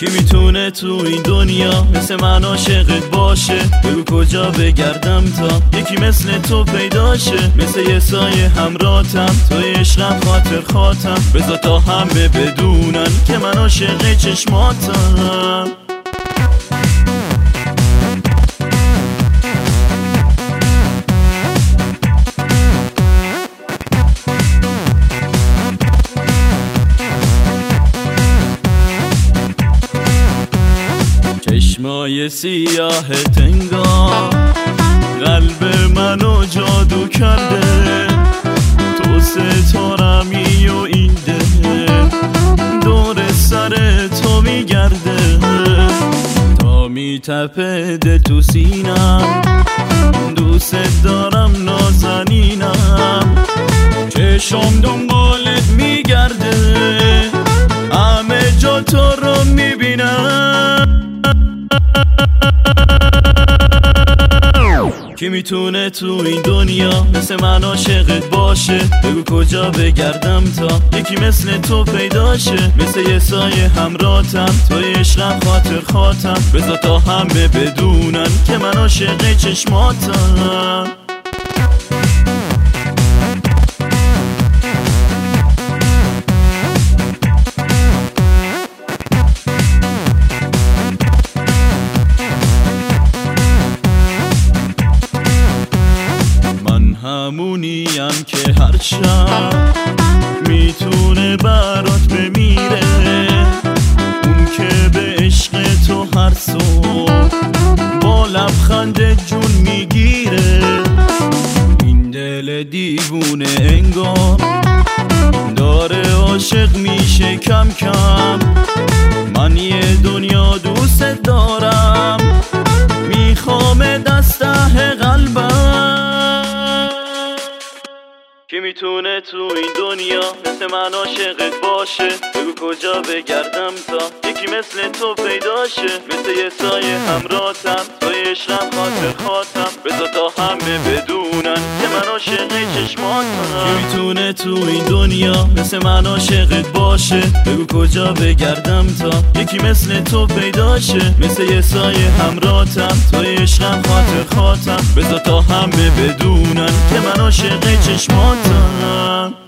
کی میتونه تو این دنیا مثل من عاشقت باشه؟ بگو کجا بگردم تا یکی مثل تو پیداشه، مثل یه سایه همراهتم، توی عشقم خاطر خاطم، بذار تا همه بدونن که من عاشق چشماتم. چشمای سیاه تنگا قلب منو جادو کرده، تو ستارمی و این ده دور سر تو میگرده، تا میتپه دل تو سینم، دوست دارم نازنینم، چشم دنبالت میگرده، همه جا تو رو میبینم. کی میتونه تو این دنیا مثل من عاشقت باشه؟ بگو کجا بگردم تا یکی مثل تو پیداشه، مثل یه سایه همراهتم، توی عشقم خاطر خاطم، بذار تا همه بدونن که من عاشق چشماتم. همونیم که هر شب میتونه برات بمیره، اون که به عشق تو هر صبح با لبخند جون میگیره، این دل دیوونه انگار داره عاشق میشه کم کم، من یه دنیا دوست دارم، میخوام دست ته قلبم. کی میتونه تو این دنیا مثل من عاشقت باشه؟ بگو کجا بگردم تا یکی مثل تو پیداشه، مثل یه سایه همراهتم، توی عشقم خاطر خاطم، بذار تا همه بدونن که من عاشق چشماتم. کی میتونه تو این دنیا مثل من عاشقت باشه؟ بگو کجا بگردم تا یکی مثل تو پیداشه، مثل یه سایه همراهتم، توی عشقم خاطر خاطم، بذار تا همه بدونن که من عاشق چشماتم.